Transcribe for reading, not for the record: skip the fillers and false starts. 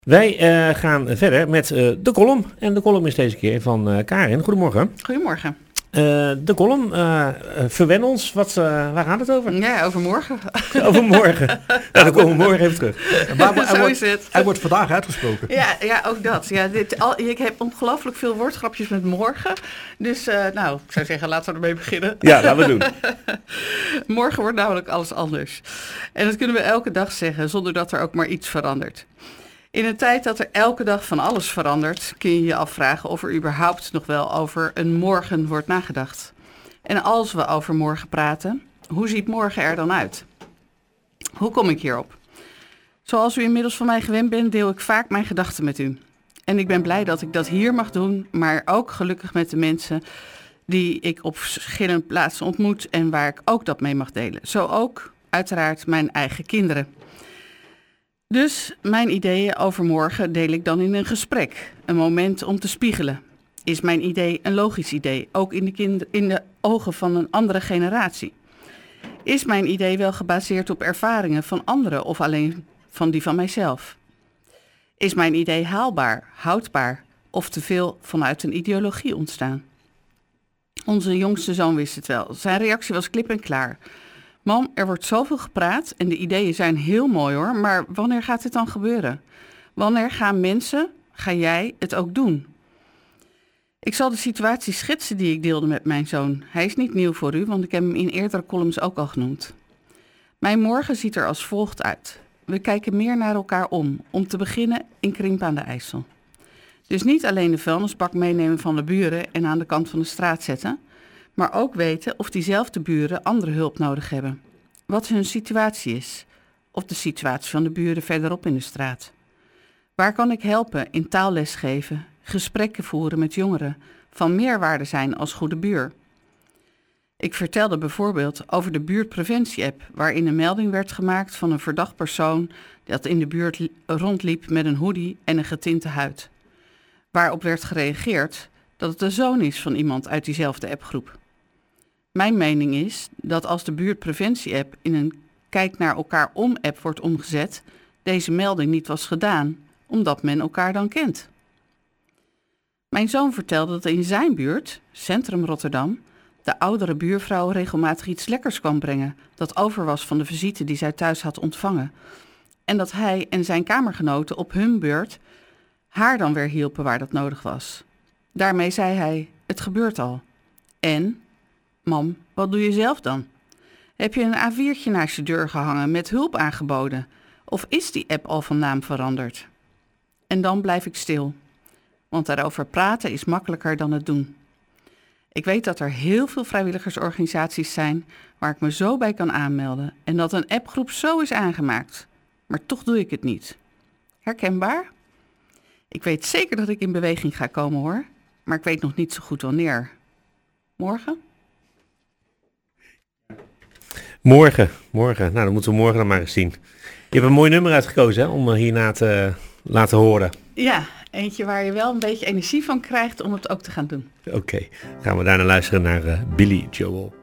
Wij gaan verder met de column. En de column is deze keer van Karin. Goedemorgen. Goedemorgen. De column, verwen ons. Waar gaat het over? Ja, over morgen. Over morgen. Nou, dan komen we morgen even terug. Zo is het. Hij wordt vandaag uitgesproken. Ja, ook dat. Ja, ik heb ongelooflijk veel woordgrapjes met morgen. Dus ik zou zeggen, laten we ermee beginnen. Ja, laten we doen. Morgen wordt namelijk alles anders. En dat kunnen we elke dag zeggen, zonder dat er ook maar iets verandert. In een tijd dat er elke dag van alles verandert, kun je je afvragen of er überhaupt nog wel over een morgen wordt nagedacht. En als we over morgen praten, hoe ziet morgen er dan uit? Hoe kom ik hierop? Zoals u inmiddels van mij gewend bent, deel ik vaak mijn gedachten met u. En ik ben blij dat ik dat hier mag doen, maar ook gelukkig met de mensen die ik op verschillende plaatsen ontmoet en waar ik ook dat mee mag delen. Zo ook uiteraard mijn eigen kinderen. Dus mijn ideeën over morgen deel ik dan in een gesprek, een moment om te spiegelen. Is mijn idee een logisch idee, ook in de ogen van een andere generatie? Is mijn idee wel gebaseerd op ervaringen van anderen of alleen van die van mijzelf? Is mijn idee haalbaar, houdbaar of te veel vanuit een ideologie ontstaan? Onze jongste zoon wist het wel. Zijn reactie was klip en klaar. Mam, er wordt zoveel gepraat en de ideeën zijn heel mooi hoor, maar wanneer gaat dit dan gebeuren? Wanneer ga jij het ook doen? Ik zal de situatie schetsen die ik deelde met mijn zoon. Hij is niet nieuw voor u, want ik heb hem in eerdere columns ook al genoemd. Mijn morgen ziet er als volgt uit. We kijken meer naar elkaar om te beginnen in Krimpen aan de IJssel. Dus niet alleen de vuilnisbak meenemen van de buren en aan de kant van de straat zetten, maar ook weten of diezelfde buren andere hulp nodig hebben. Wat hun situatie is, of de situatie van de buren verderop in de straat. Waar kan ik helpen in taalles geven, gesprekken voeren met jongeren, van meerwaarde zijn als goede buur? Ik vertelde bijvoorbeeld over de buurtpreventie-app, waarin een melding werd gemaakt van een verdacht persoon dat in de buurt rondliep met een hoodie en een getinte huid. Waarop werd gereageerd dat het de zoon is van iemand uit diezelfde appgroep. Mijn mening is dat als de buurtpreventie-app in een kijk naar elkaar om-app wordt omgezet, deze melding niet was gedaan, omdat men elkaar dan kent. Mijn zoon vertelde dat in zijn buurt, Centrum Rotterdam, de oudere buurvrouw regelmatig iets lekkers kwam brengen dat over was van de visite die zij thuis had ontvangen. En dat hij en zijn kamergenoten op hun beurt haar dan weer hielpen waar dat nodig was. Daarmee zei hij, het gebeurt al. En, mam, wat doe je zelf dan? Heb je een A4'tje naast je deur gehangen met hulp aangeboden? Of is die app al van naam veranderd? En dan blijf ik stil. Want daarover praten is makkelijker dan het doen. Ik weet dat er heel veel vrijwilligersorganisaties zijn waar ik me zo bij kan aanmelden en dat een appgroep zo is aangemaakt. Maar toch doe ik het niet. Herkenbaar? Ik weet zeker dat ik in beweging ga komen hoor, maar ik weet nog niet zo goed wanneer. Morgen? Morgen. Nou, dan moeten we morgen dan maar eens zien. Je hebt een mooi nummer uitgekozen hè, om hierna te laten horen. Ja, eentje waar je wel een beetje energie van krijgt om het ook te gaan doen. Oké, gaan we daarna luisteren naar Billy Joel.